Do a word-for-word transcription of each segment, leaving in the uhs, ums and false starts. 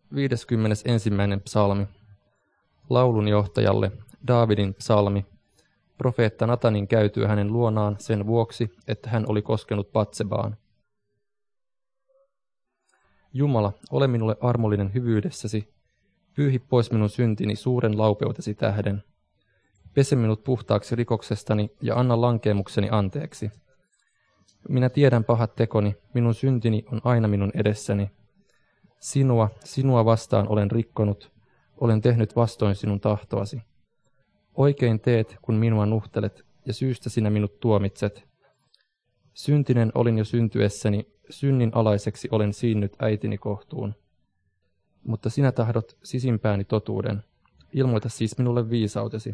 viideskymmenesensimmäinen psalmi. Laulunjohtajalle, Daavidin psalmi. Profeetta Natanin käytyä hänen luonaan sen vuoksi, että hän oli koskenut Batsebaan. Jumala, ole minulle armollinen hyvyydessäsi. Pyyhi pois minun syntini suuren laupeutesi tähden. Pese minut puhtaaksi rikoksestani ja anna lankeemukseni anteeksi. Minä tiedän pahat tekoni, minun syntini on aina minun edessäni. Sinua, sinua vastaan olen rikkonut, olen tehnyt vastoin sinun tahtoasi. Oikein teet, kun minua nuhtelet, ja syystä sinä minut tuomitset. Syntinen olin jo syntyessäni, synnin alaiseksi olen siinnyt äitini kohtuun. Mutta sinä tahdot sisimpääni totuuden, ilmoita siis minulle viisautesi.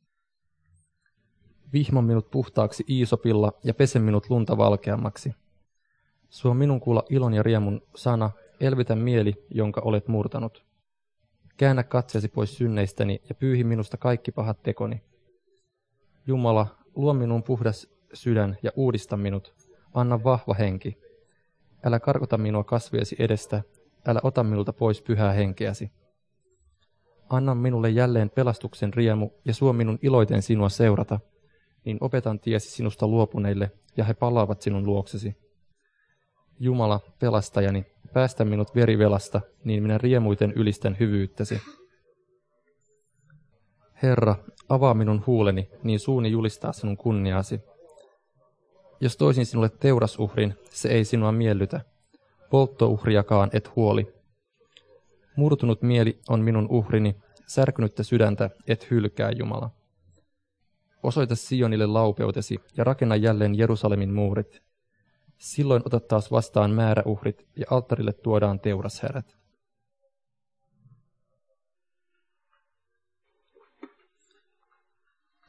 Vihmo minut puhtaaksi iisopilla ja pese minut lunta valkeammaksi. Suo minun kuulla ilon ja riemun sana, elvytä mieli, jonka olet murtanut. Käännä katseesi pois synneistäni ja pyyhi minusta kaikki pahat tekoni. Jumala, luo minun puhdas sydän ja uudista minut, anna vahva henki. Älä karkota minua kasviesi edestä, älä ota minulta pois pyhää henkeäsi. Anna minulle jälleen pelastuksen riemu ja suo minun iloiten sinua seurata, niin opetan tiesi sinusta luopuneille ja he palaavat sinun luoksesi. Jumala, pelastajani, päästä minut verivelasta, niin minä riemuiten ylistän hyvyyttäsi. Herra, avaa minun huuleni, niin suuni julistaa sinun kunniaasi. Jos toisin sinulle teurasuhrin, se ei sinua miellytä. Polttouhriakaan et huoli. Murtunut mieli on minun uhrini, särkynyttä sydäntä et hylkää, Jumala. Osoita Sionille laupeutesi ja rakenna jälleen Jerusalemin muurit. Silloin ota taas vastaan määräuhrit ja alttarille tuodaan teurashärät.